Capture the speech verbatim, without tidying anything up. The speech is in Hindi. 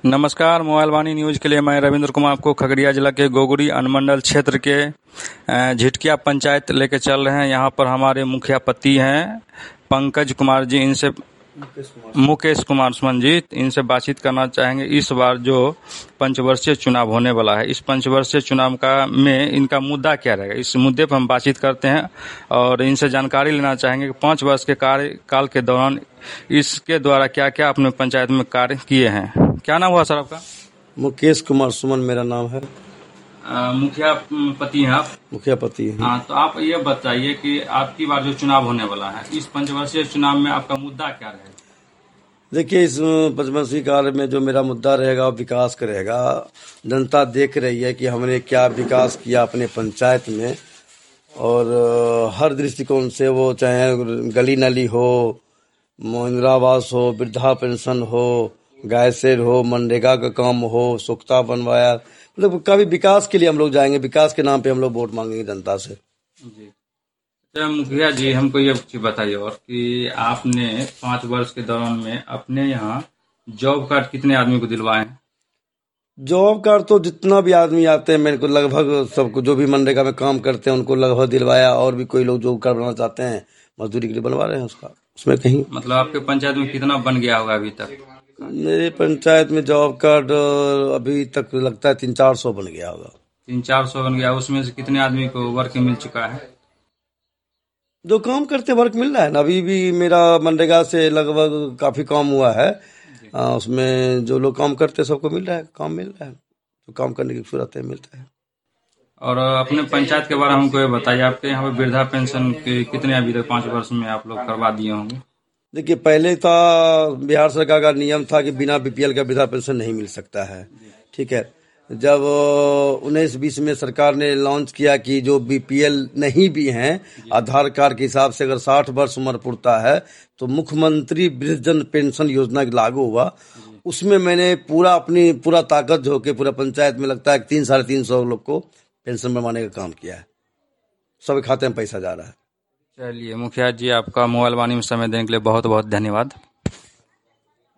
नमस्कार, मोबाइल वाणी न्यूज के लिए मैं रविंद्र कुमार आपको खगड़िया जिला के गोगुरी अनुमंडल क्षेत्र के झिटकिया पंचायत लेके चल रहे हैं। यहाँ पर हमारे मुखिया पति हैं पंकज कुमार जी, इनसे मुकेश कुमार सुमन जी, इनसे बातचीत करना चाहेंगे। इस बार जो पंचवर्षीय चुनाव होने वाला है, इस पंचवर्षीय चुनाव का में इनका मुद्दा क्या रहेगा, इस मुद्दे पर हम बातचीत करते हैं और इनसे जानकारी लेना चाहेंगे कि पाँच वर्ष के कार्यकाल के दौरान इसके द्वारा क्या क्या अपने पंचायत में कार्य किए हैं। क्या नाम हुआ सर आपका? मुकेश कुमार सुमन मेरा नाम है। आ, मुखिया पति हैं आप? मुखिया पति हैं। हाँ, तो आप ये बताइए कि आपकी बार जो चुनाव होने वाला है, इस पंचवर्षीय चुनाव में आपका मुद्दा क्या रहेगा? देखिए, इस पंचवर्षीय काल में जो मेरा मुद्दा रहेगा वो विकास का रहेगा। जनता देख रही है कि हमने क्या विकास किया अपने पंचायत में, और हर दृष्टिकोण से, वो चाहे गली नाली हो, इंदिरा आवास हो, वृद्धा पेंशन हो, गैसेर हो, मनरेगा का काम हो, सुख्ता बनवाया, मतलब काफी विकास के लिए हम लोग जाएंगे। विकास के नाम पे हम लोग वोट मांगेंगे जनता से। जी, तो मुखिया जी हमको ये चीज बताइए और कि आपने पाँच वर्ष के दौरान में अपने यहाँ जॉब कार्ड कितने आदमी को दिलवाए हैं? जॉब कार्ड तो जितना भी आदमी आते हैं मेरे को लगभग सबको, जो भी मनरेगा में काम करते हैं उनको लगभग दिलवाया, और भी कोई लोग जॉब कार्ड बनाना चाहते हैं मजदूरी के लिए बनवा रहे हैं उसका। उसमें कहीं मतलब आपके पंचायत में कितना बन गया होगा अभी तक? मेरे पंचायत में जॉब कार्ड अभी तक लगता है तीन चार सौ बन गया होगा। तीन चार सौ बन गया। उसमें से कितने आदमी को वर्क मिल चुका है? जो काम करते वर्क मिल रहा है ना, अभी भी मेरा मनरेगा से लगभग काफी काम हुआ है। आ, उसमें जो लोग काम करते सबको मिल रहा है, काम मिल रहा है, जो काम करने की सूरत है मिलता है। और अपने पंचायत के बारे में हमको ये बताइए, आपके यहाँ पे वृद्धा पेंशन के कितने अभी तक पाँच वर्ष में आप लोग करवा दिए होंगे? देखिए, पहले था बिहार सरकार का नियम था कि बिना बीपीएल का वृद्धा पेंशन नहीं मिल सकता है। ठीक है, जब उन्नीस बीस में सरकार ने लॉन्च किया कि जो बीपीएल नहीं भी हैं, आधार कार्ड के हिसाब से अगर साठ वर्ष उम्र पूरता है तो मुख्यमंत्री वृद्धजन पेंशन योजना लागू हुआ। उसमें मैंने पूरा अपनी पूरा ताकत जो के पूरा पंचायत में लगता है तीन साढ़े तीन सौ लोग को पेंशन बनवाने का काम किया है। सब खाते में पैसा जा रहा है। चलिए मुखिया जी, आपका मोबाइल वाणी में समय देने के लिए बहुत बहुत धन्यवाद।